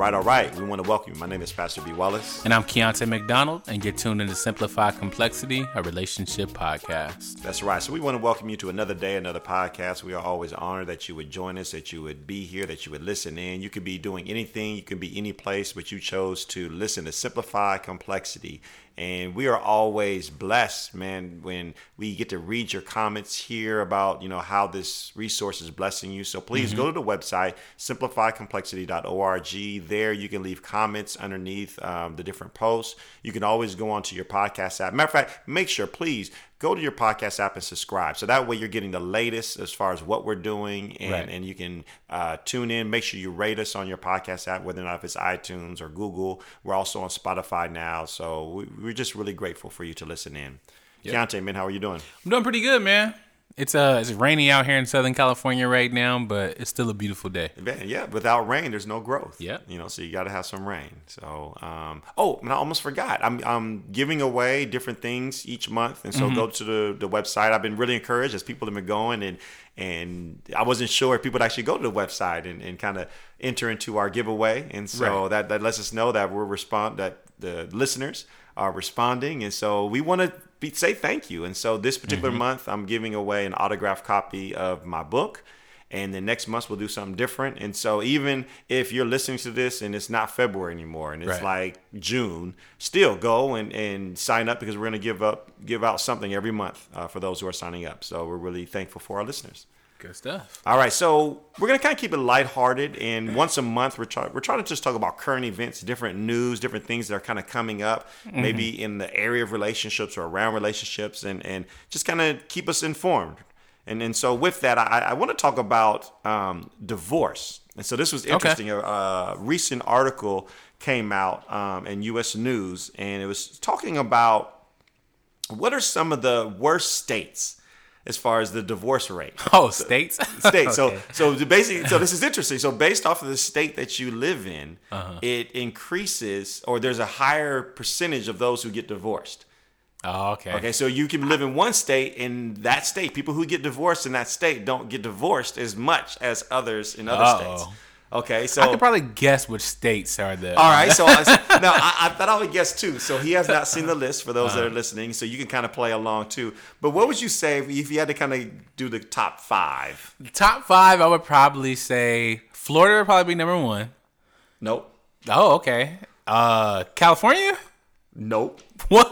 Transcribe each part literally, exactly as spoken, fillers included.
right, all right. We want to welcome you. My name is Pastor B. Wallace. And I'm Keontae McDonald, and you're tuned in to Simplify Complexity, a relationship podcast. That's right. So we want to welcome you to another day, another podcast. We are always honored that you would join us, that you would be here, that you would listen in. You could be doing anything. You could be any place, but you chose to listen to Simplify Complexity. And we are always blessed, man, when we get to read your comments here about, you know, how this resource is blessing you. So please mm-hmm. go to the website, simplify complexity dot org. There you can leave comments underneath um, the different posts. You can always go onto your podcast app. Matter of fact, make sure, please, go to your podcast app and subscribe. So that way you're getting the latest as far as what we're doing, and, right. and you can uh, tune in. Make sure you rate us on your podcast app, whether or not if it's iTunes or Google. We're also on Spotify now. So we, we're just really grateful for you to listen in. Yep. Keontae, man, how are you doing? I'm doing pretty good, man. It's uh, it's rainy out here in Southern California right now, but it's still a beautiful day. Yeah, without rain, there's no growth. Yeah, you know, so you got to have some rain. So, um, oh, and I almost forgot. I'm I'm giving away different things each month, and so mm-hmm. go to the, the website. I've been really encouraged as people have been going, and and I wasn't sure if people would actually go to the website and, and kind of enter into our giveaway, and so right. that that lets us know that we're respond that the listeners are responding, and so we want to be, say thank you. And so this particular mm-hmm. month, I'm giving away an autographed copy of my book, and then next month we'll do something different. And so even if you're listening to this and it's not February anymore and it's right. like June, still go and, and sign up, because we're going to give up give out something every month uh, for those who are signing up. So we're really thankful for our listeners. Good stuff. All right, so we're going to kind of keep it lighthearted, and once a month we're, try- we're trying to just talk about current events, different news, different things that are kind of coming up, mm-hmm. maybe in the area of relationships or around relationships, and, and just kind of keep us informed. And and so with that, I, I want to talk about um, divorce. And so this was interesting. Okay. A, a recent article came out um, in U S News, and it was talking about what are some of the worst states as far as the divorce rate. Oh, states? States. Okay. So so basically, so this is interesting. So based off of the state that you live in, uh-huh. it increases, or there's a higher percentage of those who get divorced. Oh, okay. Okay, so you can live in one state, in that state, people who get divorced in that state don't get divorced as much as others in other Uh-oh. states. Okay, so I could probably guess which states are the. All right, so I, now I, I thought I would guess too. So he has not seen the list for those uh-huh. that are listening, so you can kind of play along too. But what would you say if, if you had to kind of do the top five? The top five, I would probably say Florida would probably be number one. Nope. Oh, okay. Uh, California? Nope. What?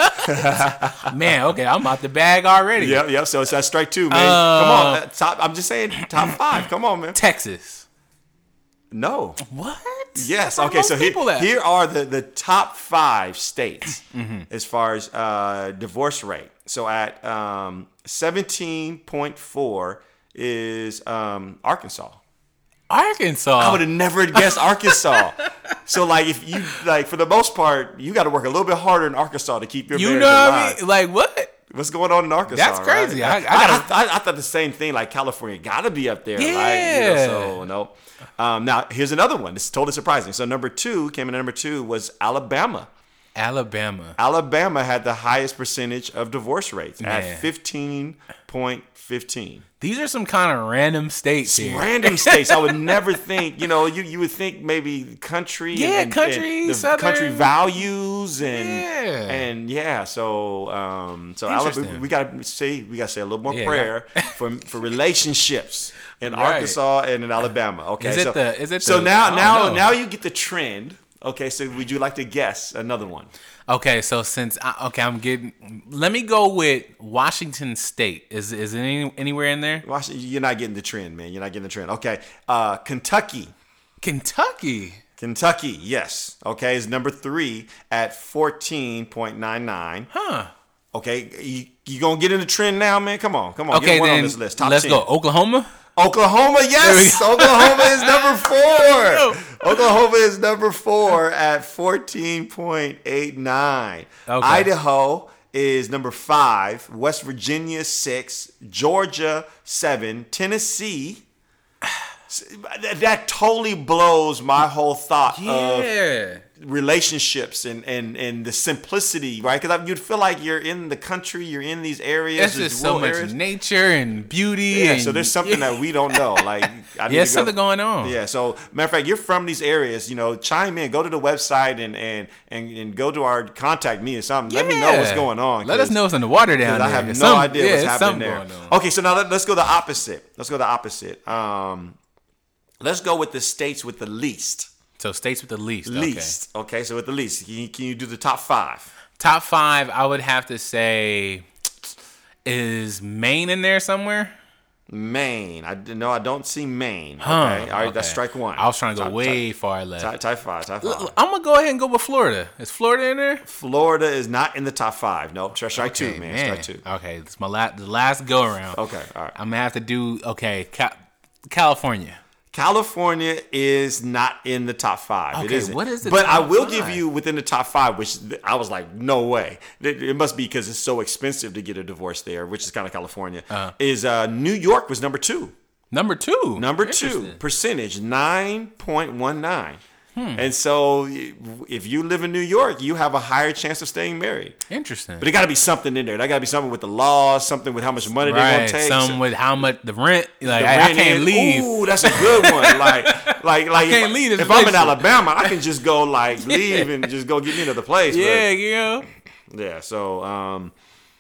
Man, okay, I'm out the bag already. Yep, yep. So it's that strike two, man. Uh, Come on, top. I'm just saying, top five. Come on, man. Texas. No. What? Yes. Okay. So here, here are the, the top five states mm-hmm. as far as uh, divorce rate. So at um, seventeen point four is um, Arkansas. Arkansas. I would have never guessed Arkansas. So like if you like for the most part, you got to work a little bit harder in Arkansas to keep your you marriage know alive. What I mean? Like what? What's going on in Arkansas? That's crazy. Right? I, I, gotta, I, I, I thought the same thing. Like California got to be up there, yeah. right? You know, so no. Um, now here's another one. This is totally surprising. So number two came in. Number two was Alabama. Alabama. Alabama had the highest percentage of divorce rates Man. at fifteen point fifteen. These are some kind of random states some here. Random states. I would never think, you know, you, you would think maybe country. Yeah, and, country, and the southern. country values and yeah. and yeah. So um, so Alabama, we got to say we got to say a little more yeah, prayer yeah. for for relationships in right. Arkansas and in Alabama. Okay, is it so the, is it so the, now now know. now you get the trend. Okay, so would you like to guess another one? Okay, so since I, okay, I'm getting. Let me go with Washington State. Is is it any, anywhere in there? Washington, you're not getting the trend, man. You're not getting the trend. Okay, uh, Kentucky. Kentucky. Kentucky, yes. Okay, is number three at fourteen point nine nine. Huh. Okay, you, you gonna get in the trend now, man? Come on, come on. Okay, get one then on this list. Top let's ten. go. Oklahoma. Oklahoma, yes. Oklahoma is number four. Oklahoma is number four at fourteen point eight nine. Okay. Idaho is number five. West Virginia, six. Georgia, seven. Tennessee. That totally blows my whole thought yeah. of relationships and, and, and the simplicity, right? Because you'd feel like you're in the country, you're in these areas. There's just so much areas. nature and beauty. Yeah, and, so there's something yeah. that we don't know. Like, I need yeah, to go, something going on. Yeah, so matter of fact, you're from these areas, you know, chime in, go to the website and and, and, and go to our contact me or something. Yeah. Let me know what's going on. Let us know what's in the water down there. I have no Some, idea yeah, what's happening there. Okay, so now let, let's go the opposite. Let's go the opposite. Um, let's go with the states with the least. So states with the least. Least. Okay, okay so with the least, can you, can you do the top five? Top five, I would have to say, is Maine in there somewhere? Maine. I no, I don't see Maine. Okay, Huh, all right, okay. that's strike one. I was trying to go Type- way type- far left. Type, type five. Type five. I'm gonna go ahead and go with Florida. Is Florida in there? Florida is not in the top five. Nope. Strike Okay, two, man. Strike two. Okay, it's my last, the last go around. Okay, all right. I'm gonna have to do okay. Ca- California. California is not in the top five. Okay, it isn't. what is the But top I will five? give you within the top five, which I was like, no way. It, it must be because it's so expensive to get a divorce there, which is kind of California. Uh, is uh, New York was number two. Number two. Number two percentage nine point one nine. Hmm. And so, if you live in New York, you have a higher chance of staying married. Interesting. But it got to be something in there. There got to be something with the laws, something with how much money right. they're gonna take. Something with how much the rent. Like The I, rent I can't in. leave. Ooh, that's a good one. Like, like, like. can't if, leave this if I'm in relationship. Alabama, I can just go like leave and just go get me another place. Yeah, yeah. But, yeah. So, um,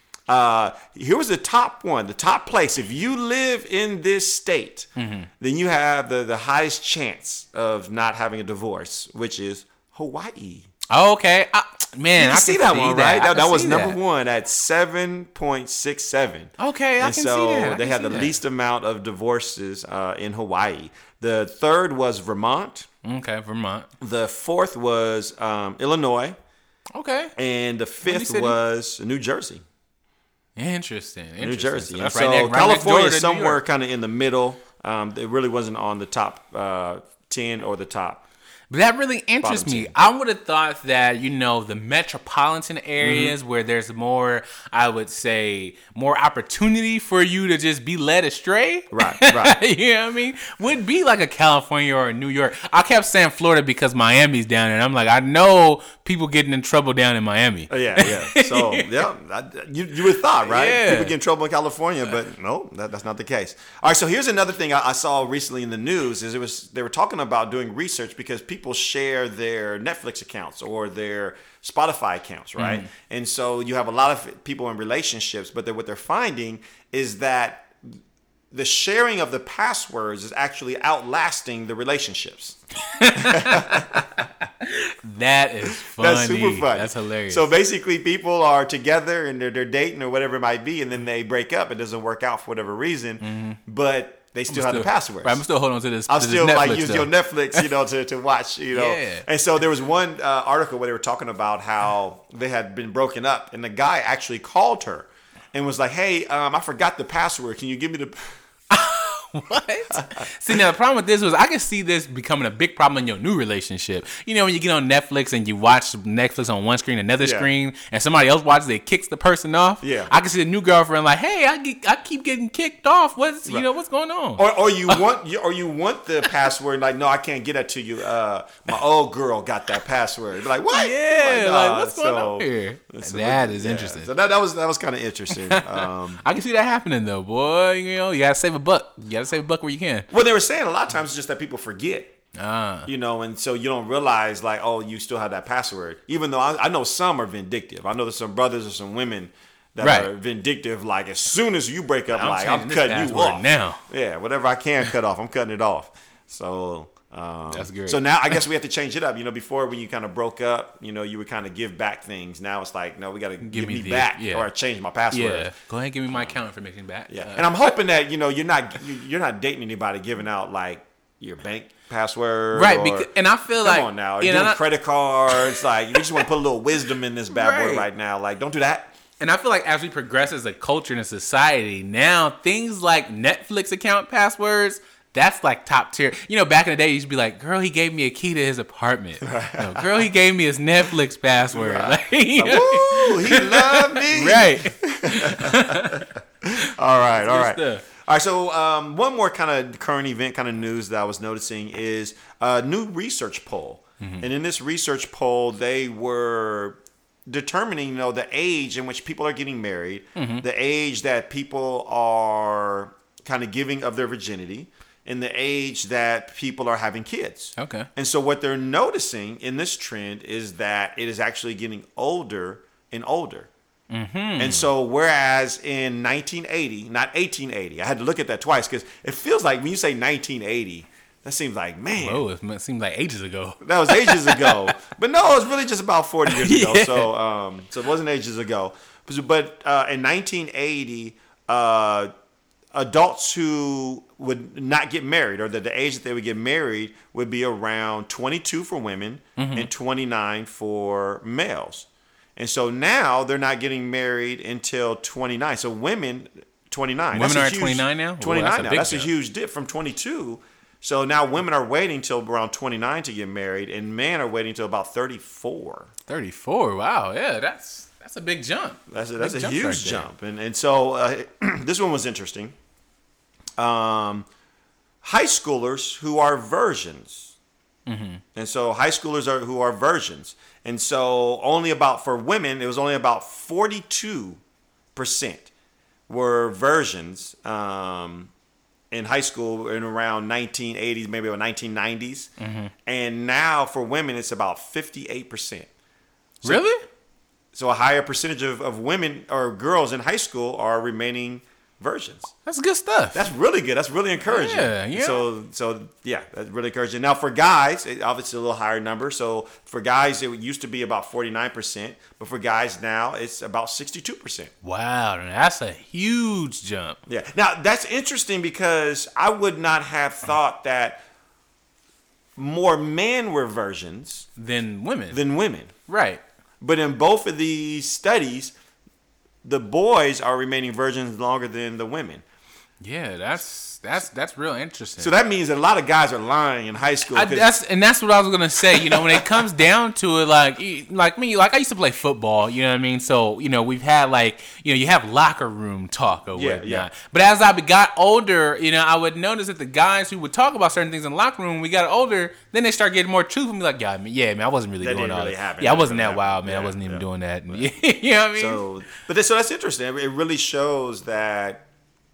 uh, here was the top one, the top place. If you live in this state, mm-hmm. then you have the the highest chance of not having a divorce, which is Hawaii. Oh, okay. I, man, You can I see can that see one, that. right? I That, can that was see number that. one at seven point six seven. Okay, I and can so see that. I they can had see the that. least amount of divorces uh, in Hawaii. The third was Vermont. Okay, Vermont. The fourth was um, Illinois. Okay. And the fifth City? was New Jersey. Interesting. Interesting. New Jersey. So And that's so right next, right California next is door to New somewhere York. kind of in the middle. Um, it really wasn't on the top uh, ten or the top. But that really interests Bottom me. ten. I would have thought that, you know, the metropolitan areas Mm-hmm. where there's more, I would say, more opportunity for you to just be led astray. Right, right. You know what I mean? Would be like a California or a New York. I kept saying Florida because Miami's down there. And I'm like, I know people getting in trouble down in Miami. Uh, yeah, yeah. So, yeah, I, you, you would have thought, right? Yeah. People get in trouble in California, but no, that, that's not the case. All right, so here's another thing I, I saw recently in the news is it was they were talking about doing research because people share their Netflix accounts or their Spotify accounts, right? Mm-hmm. And so you have a lot of people in relationships, but they're, what they're finding is that the sharing of the passwords is actually outlasting the relationships. That is funny. That's super funny. That's hilarious. So basically, people are together and they're, they're dating or whatever it might be, and then they break up. It doesn't work out for whatever reason, mm-hmm. but they still, still have the passwords. Right, I'm still holding on to this. I'll to still this Netflix like use stuff. your Netflix, you know, to, to watch, you know. Yeah. And so there was one uh, article where they were talking about how they had been broken up, and the guy actually called her and was like, "Hey, um, I forgot the password. Can you give me the?" What? See, now the problem with this was I could see this becoming a big problem in your new relationship. You know, when you get on Netflix and you watch Netflix on one screen, another Yeah. screen, and somebody else watches it, kicks the person off. Yeah. I can see the new girlfriend like, hey, I get, I keep getting kicked off. What's you Right. know what's going on? Or, or you want, you- or you want the password? Like, no, I can't get that to you. Uh, my old girl got that password. Be like, what? Yeah, nah. like what's going So- on here? so That is yeah. interesting. So that, that was that was kind of interesting. Um, I can see that happening though, boy. You know, you gotta save a buck. You gotta save a buck where you can. well, they were saying a lot of times it's just that people forget. Ah. You know, and so you don't realize like, oh, you still have that password. Even though I, I know some are vindictive. I know there's some brothers or some women that Right. are vindictive. Like as soon as you break up, I'm like changing I'm this cutting you password off now. Yeah, whatever I can cut off, I'm cutting it off. So um, That's great. So now I guess we have to change it up. You know, before when you kind of broke up, you know, you would kind of give back things. Now it's like, no, we got to give, me me the- back, yeah. or I change my password. Yeah. Go ahead and give me my account information back. Yeah, Uh, and I'm hoping that you know you're not you- you're not dating anybody giving out like your bank password, Right, or- because, and I feel come like on now, you you're know, doing and I- credit cards. Like you just want to put a little wisdom in this bad boy Right. right now. Like don't do that. And I feel like as we progress as a culture and a society, now things like Netflix account passwords, that's like top tier. You know, back in the day, you used to be like, girl, he gave me a key to his apartment. No, girl, he gave me his Netflix password. Right. Like, you know? Woo, he loved me. Right. All right, all right. stuff. All right, so um, one more kind of current event kind of news that I was noticing is a new research poll Mm-hmm. And in this research poll, they were determining, you know, the age in which people are getting married, mm-hmm. the age that people are kind of giving of their virginity, and the age that people are having kids. Okay. And so what they're noticing in this trend is that it is actually getting older and older. Mm-hmm. And so whereas in nineteen eighty, not eighteen eighty, I had to look at that twice because it feels like when you say nineteen eighty, that seems like, man. Oh, it seemed like ages ago. That was ages ago. But no, it was really just about forty years ago. Yeah. So um, so it wasn't ages ago. But uh, in nineteen eighty, uh, adults who would not get married, or that the age that they would get married, would be around twenty-two for women mm-hmm. and twenty-nine for males. And so now they're not getting married until twenty-nine. So women, twenty-nine. Women that's are a at huge, twenty-nine now? twenty-nine Ooh, that's now. a That's jump. a huge dip from twenty-two. So now women are waiting till around twenty-nine to get married, and men are waiting till about thirty-four. thirty-four. Wow. Yeah, that's that's a big jump. That's a, that's big a jump huge right jump. And and so uh, this one was interesting. Um, high schoolers who are virgins. Mm-hmm. And so high schoolers are who are virgins. And so only about, for women, it was only about forty-two percent were virgins um, in high school in around nineteen eighties, maybe about nineteen nineties. Mm-hmm. And now for women, it's about fifty-eight percent. So, Really? So a higher percentage of, of women or girls in high school are remaining virgins. That's good stuff. That's really good. That's really encouraging. Yeah, yeah. So, so yeah, that's really encouraging. Now, for guys, it, obviously a little higher number. So, for guys, it used to be about forty-nine percent, but for guys now, it's about sixty-two percent. Wow, that's a huge jump. Yeah. Now, that's interesting because I would not have thought that more men were virgins Than women. than women. Right. But in both of these studies, the boys are remaining virgins longer than the women. Yeah, that's that's that's real interesting. So that means that a lot of guys are lying in high school. I, that's and that's what I was gonna say. You know, when it comes down to it, like like me, like I used to play football. You know what I mean? So you know, we've had like you know, you have locker room talk or Yeah, whatnot. yeah. But as I got older, you know, I would notice that the guys who would talk about certain things in the locker room, when we got older, then they start getting more truth and be like, yeah, I mean, yeah, man, I wasn't really That doing didn't all really that. happen. Yeah, I That wasn't didn't that wild, man. happen. I wasn't Yeah, even yeah. doing that. And, you know what I mean? So, but that, so that's interesting. It really shows that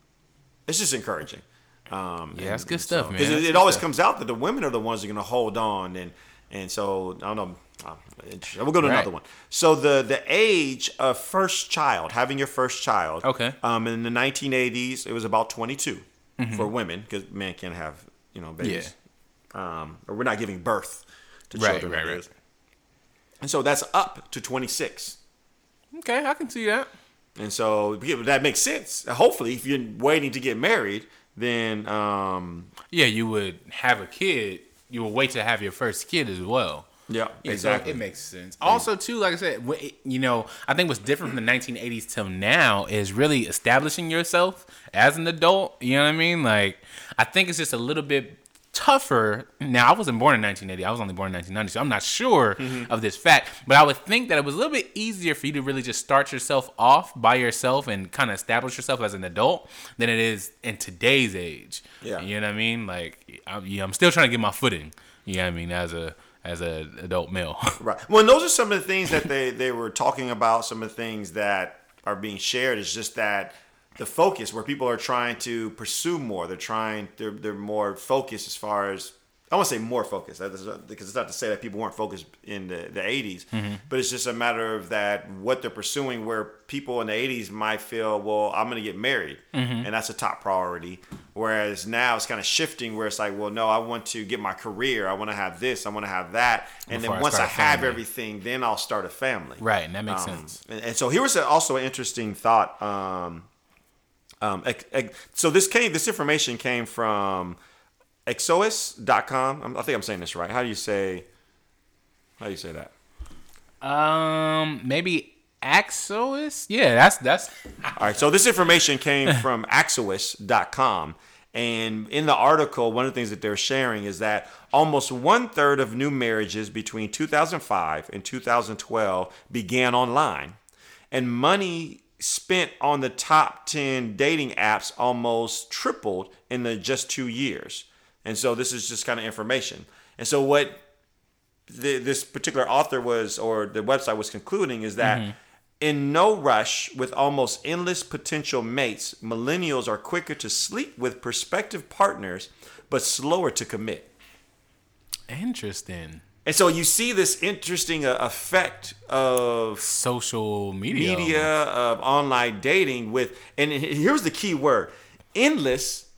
it's just encouraging. Um, Yeah, that's and- good and stuff, so, man. 'cause That's It, it good always stuff. comes out that the women are the ones that are going to hold on, and and so I don't know. uh, interesting. We'll go to Right. another one. So the the age of first child, having your first child. Okay. Um, in the nineteen eighties, it was about twenty-two for women because men can't have you know babies. Um, or we're not giving birth to Right, children. right, that right. is. And so that's up to twenty-six. Okay, I can see that. And so yeah, that makes sense. Hopefully, if you're waiting to get married, then um, Yeah, you would have a kid. You would wait to have your first kid as well. yeah, Yeah, so exactly. it makes sense. Also, too, like I said, wh- you know, I think what's different from the nineteen eighties till now is really establishing yourself as an adult. You know what I mean? Like, I think it's just a little bit tougher. Now, I wasn't born in nineteen eighty. I was only born in nineteen ninety, so I'm not sure Mm-hmm. of this fact. But I would think that it was a little bit easier for you to really just start yourself off by yourself and kind of establish yourself as an adult than it is in today's age. Yeah. You know what I mean? Like, I'm, yeah, I'm still trying to get my footing. You know what I mean? As a as a adult male. Right. Well, and those are some of the things that they, they were talking about. Some of the things that are being shared is just that the focus where people are trying to pursue more. They're trying. They're they're more focused as far as. I want to say more focused because it's not to say that people weren't focused in the, the eighties, mm-hmm. but it's just a matter of that what they're pursuing where people in the eighties might feel, well, I'm going to get married, mm-hmm. and that's a top priority. Whereas now it's kind of shifting where it's like, well, no, I want to get my career. I want to have this. I want to have that. And Before I then once I, start a have family. everything, then I'll start a family. Right, and that makes Um, sense. And, and so here was a, also an interesting thought. Um, um, ex- ex- so this came, this information came from exos dot com. I think I'm saying this right. How do you say, how do you say that? Um, maybe Axos? Yeah, that's that's All right. So this information came from axos dot com. And in the article, one of the things that they're sharing is that almost one third of new marriages between two thousand five and two thousand twelve began online. And money spent on the top ten dating apps almost tripled in the just two years. And so this is just kind of information. And so what the, this particular author was, or the website was concluding, is that mm-hmm. in no rush with almost endless potential mates, millennials are quicker to sleep with prospective partners, but slower to commit. Interesting. And so you see this interesting uh, effect of social media, media of online dating with, and here's the key word, endless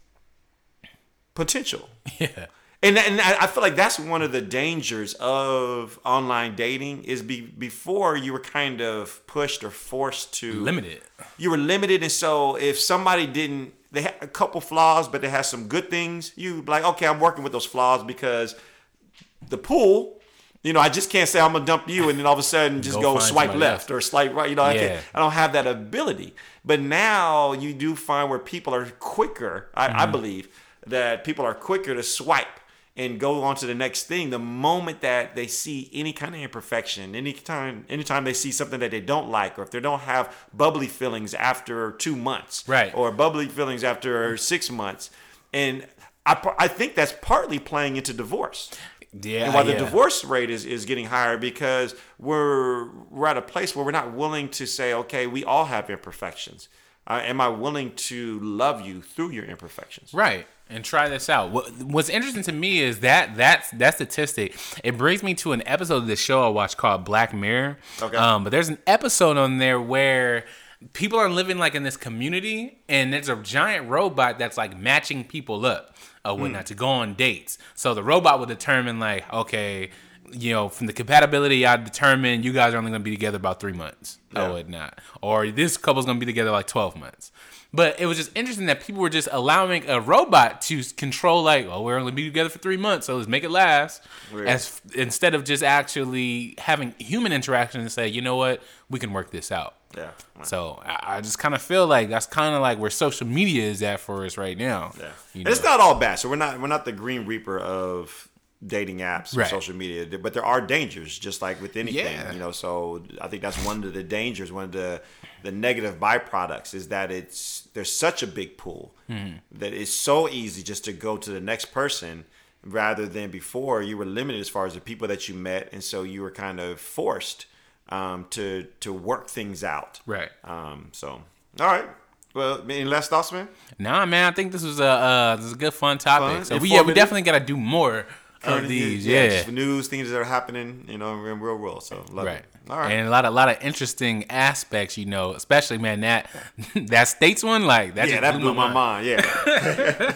potential. Yeah. And and I feel like that's one of the dangers of online dating is be, before you were kind of pushed or forced to. Limited. You were limited. And so if somebody didn't, they had a couple flaws, but they had some good things, you like, okay, I'm working with those flaws because the pool, you know, I just can't say I'm going to dump you and then all of a sudden just go, go swipe left else. Or swipe right. You know, yeah. I, can't, I don't have that ability. But now you do find where people are quicker, I, mm-hmm. I believe, that people are quicker to swipe and go on to the next thing the moment that they see any kind of imperfection, anytime anytime they see something that they don't like, or if they don't have bubbly feelings after two months, right, or bubbly feelings after six months. And I, I think that's partly playing into divorce. Yeah, and why the yeah. divorce rate is, is getting higher because we're we're at a place where we're not willing to say, okay, we all have imperfections. Uh, am I willing to love you through your imperfections? Right. And try this out. What, what's interesting to me is that that's that statistic. It brings me to an episode of the show I watched called Black Mirror. Okay. Um, but there's an episode on there where people are living like in this community, and there's a giant robot that's like matching people up, or whatnot, mm. to go on dates. So the robot will determine like, okay, you know, from the compatibility, I determine you guys are only going to be together about three months, yeah. or whatnot, or this couple's going to be together like twelve months. But it was just interesting that people were just allowing a robot to control, like, oh, we're only be together for three months, so let's make it last. Weird. As instead of just actually having human interaction and say, you know what, we can work this out. Yeah. So I, I just kind of feel like that's kind of like where social media is at for us right now. Yeah. You know? It's not all bad. So we're not we're not the Green Reaper of dating apps, right, or social media, but there are dangers, just like with anything, yeah. you know. So I think that's one of the dangers, one of the the negative byproducts is that it's there's such a big pool mm-hmm. that it's so easy just to go to the next person rather than before you were limited as far as the people that you met, and so you were kind of forced um, to to work things out. Right. Um, so all right. Well, any last thoughts, man? Nah, man. I think this was a uh, this was a good fun topic. Fun, so we yeah we definitely got to do more of these, yeah, yeah. Just news, things that are happening, you know, in real world. So love right. it. All right, and a lot, of, a lot of interesting aspects, you know, especially man that that states one, like that. Yeah, just that blew blew my mind. mind. Yeah.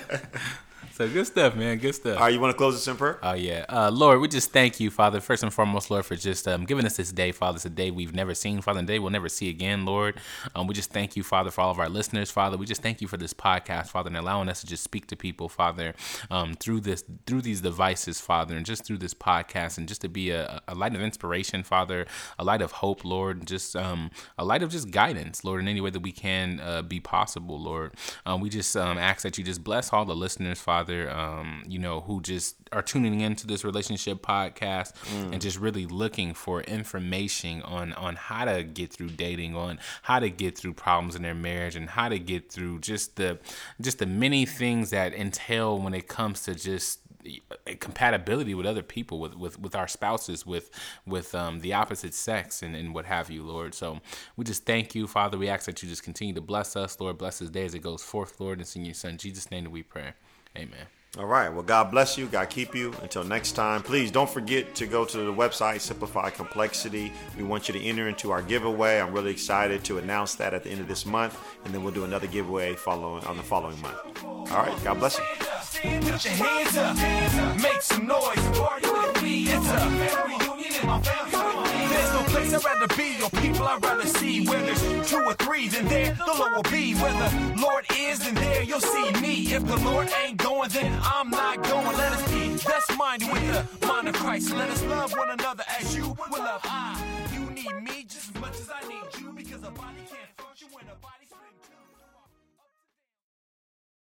So good stuff, man. Good stuff. All right, you want to close this in prayer? Oh, yeah. Uh, Lord, we just thank you, Father, first and foremost, Lord, for just um, giving us this day, Father. It's a day we've never seen, Father, and a day we'll never see again, Lord. Um, we just thank you, Father, for all of our listeners, Father. We just thank you for this podcast, Father, and allowing us to just speak to people, Father, um, through this, through these devices, Father, and just through this podcast, and just to be a, a light of inspiration, Father, a light of hope, Lord, and just um, a light of just guidance, Lord, in any way that we can uh, be possible, Lord. Um, we just um, ask that you just bless all the listeners, Father, um, you know, who just are tuning into this relationship podcast mm. and just really looking for information on, on how to get through dating, on how to get through problems in their marriage, and how to get through just the just the many things that entail when it comes to just compatibility with other people, with, with, with our spouses, with with um, the opposite sex, and, and what have you, Lord. So we just thank you, Father. We ask that you just continue to bless us, Lord. Bless this day as it goes forth, Lord. It's in your Son, Jesus' name that we pray. Amen. All right. Well, God bless you. God keep you. Until next time, please don't forget to go to the website, Simplify Complexity. We want you to enter into our giveaway. I'm really excited to announce that at the end of this month, and then we'll do another giveaway following on the following month. All right. God bless you. Put your hands up, make some noise, party with me. It's a family reunion in my family. There's no place I'd rather be, or people I'd rather see. Where there's two or three, then there the Lord will be. Where the Lord is, then there you'll see me. If the Lord ain't going, then I'm not going. Let us be best minded with the mind of Christ. Let us love one another as you will love I. You need me just as much as I need you, because a body can't function when a body